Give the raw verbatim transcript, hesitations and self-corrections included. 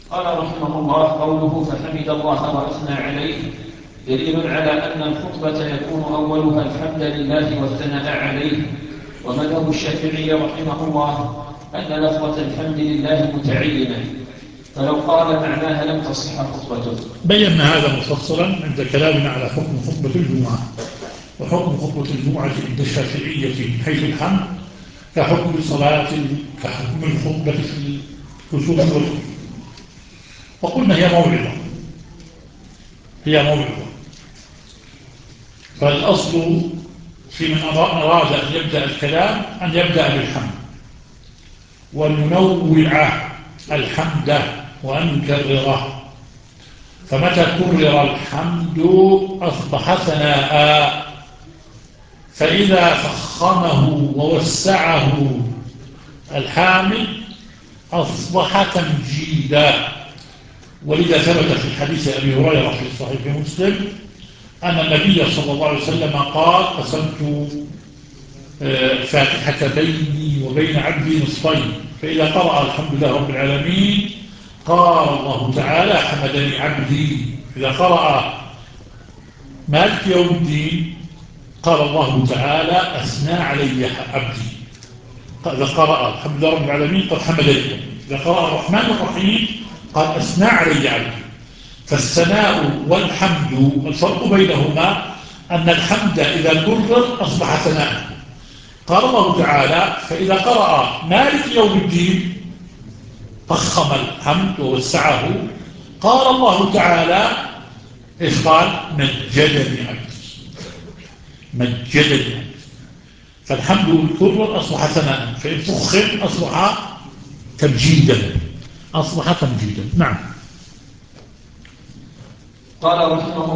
قال رحمه الله: قوله فحمد الله وأثنى عليه دليل على أن الخطبة يكون أولها الحمد لله والثناء عليه. ومذهب الشافعي رحمه الله أن لفظة الحمد لله متعينة، فلو قال معناها لم تصح خطبته. بينا هذا مفصلا عند كلامنا على حكم خطبة الجمعة. وحكم خطبة الجمعة عند الشافعية من حيث الحمد كحكم الصلاة كحكم الخطبة في الكسوف والخطبة. وقلنا هي موعظة هي موعظة فالأصل في من أراد أن يبدأ الكلام أن يبدأ بالحمد، وننوع الحمد وأن نكرره. فمتى كرر الحمد أصبح ثناء، فإذا فخمه ووسعه الحامد أصبح تمجيدا. ولذا ثبت في حديث أبي هريرة في صحيح مسلم أن النبي صلى الله عليه وسلم قال: قسمت فاتحة بيني وبين عبدي نصفين، فإذا قرأ الحمد لله رب العالمين قال الله تعالى: حمدني عبدي. إذا قرأ مالك يوم الدين قال الله تعالى: أثنى علي عبدي. إذا قرأ الحمد لله رب العالمين قال: حمدني. إذا قرأ الرحمن الرحيم قال: أثنى علي عبدي. فالثناء والحمد الفرق بينهما أن الحمد إذا كرر أصبح ثناء. قال الله تعالى: فإذا قرأ مالك يوم الدين فخم الحمد ووسعه قال الله تعالى: إيش قال؟ مجدني عبدي مجدني عبدي. فالحمد والكرر أصبح ثناء، فإن فخم أصبح تمجيدا أصبح تمجيدا. نعم. قال رحمه